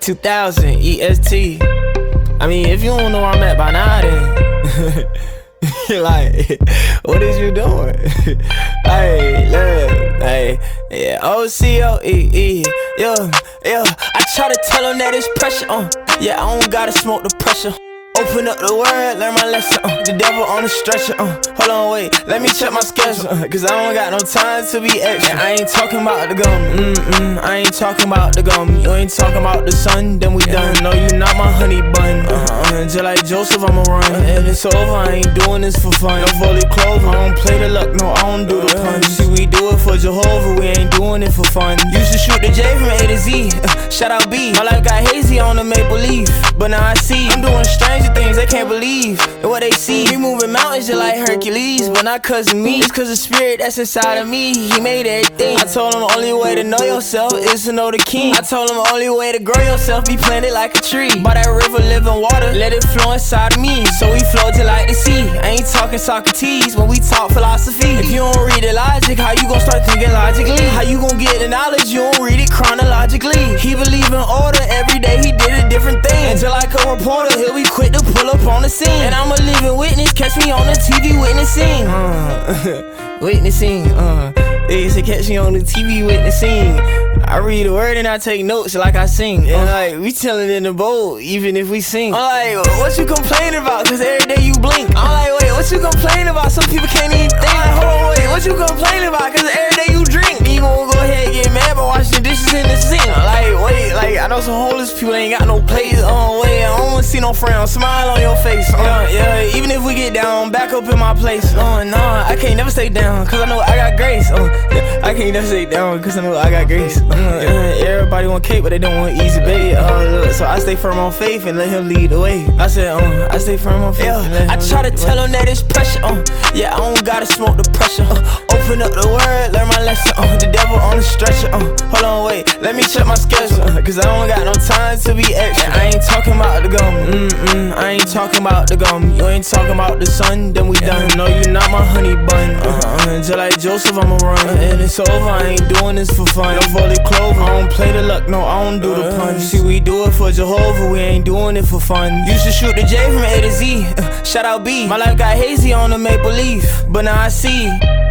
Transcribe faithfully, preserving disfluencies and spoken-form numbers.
two thousand E S T. I mean, if you don't know where I'm at by now, then like, what is you doing? Hey, look, hey, yeah, O C O E E, yeah, yeah. I try to tell them that it's pressure, uh, yeah, I don't gotta smoke the pressure. Open up the word, learn my lesson, uh, the devil on the stretcher, uh, hold on, wait, let me check my schedule, uh, cause I don't got no time to be extra. And I ain't talking about the gum, mm-mm, I ain't talking about the gum. You ain't talking about the sun, then we done. No, you not my honey bun, uh-uh, just like Joseph, I'ma run, and it's over, I ain't doing this for fun. No fully clover, I don't play the luck, no, I don't do the pun. See, we do it for Jehovah, we ain't doing it for fun. Used to shoot the J from A to Z, uh, shout out B. My life got hazy on the maple leaf, but now I see I'm doing strange things they can't believe and what they see. Me moving mountains just like Hercules, but not cause of me, it's cause the spirit that's inside of me. He made everything. I told him the only way to know yourself is to know the king. I told him the only way to grow yourself, be planted like a tree by that river living water, let it flow inside of me, so we flow till like the sea. I ain't talking Socrates when we talk philosophy. If you don't read the logic, how you gon' start thinking logically? How you gon' get the knowledge, you don't read it chronologically. He believe in order, every day he did a different thing, until like a reporter, he'll be quick to pull up on the scene. And I'm a living witness, catch me on the T V witnessing, uh, witnessing, uh, they used to catch me on the T V witnessing. I read a word and I take notes like I sing. And like, we chillin' in the boat, even if we sing. I'm like, what you complaining about? Cause every day you blink. I'm like, wait, what you complaining about? Some people can't even think. I'm like, hold on, wait, what you complaining about? Cause every day you drink. You gon' go ahead and get mad by washing the dishes in the sink. I'm like, wait, like, I know some homeless people ain't got no plates. Oh, wait, I don't wanna see no frown, smile on your face. Uh, yeah, even if we get down, back up in my place. Oh, uh, nah, I can't never stay down, cause I know I got grace. Uh, yeah, I can't never stay down, cause I know I got grace. Uh, yeah, everybody want cake, but they don't want easy bait. Uh, so I stay firm on faith and let him lead the way. I said, uh, I stay firm on faith. Yeah, I try to tell him that it's pressure. Uh, yeah, I don't gotta smoke the pressure. Uh, open up the word, learn my lesson. Uh, the devil on the stretcher. Uh, hold on, wait, let me check my schedule. Uh, cause I don't got no time to be extra. And I ain't talking about the gum, mm-mm, I ain't talking about the gum. You ain't talking about the sun, then we done. No, you not my honey bun, uh-uh, just like Joseph, I'ma run, and it's over, I ain't doing this for fun. No fully clover, I don't play the luck, no, I don't do the pun. See, we do it for Jehovah, we ain't doing it for fun. Used to shoot the J from A to Z, uh, shout out B. My life got hazy on the maple leaf, but now I see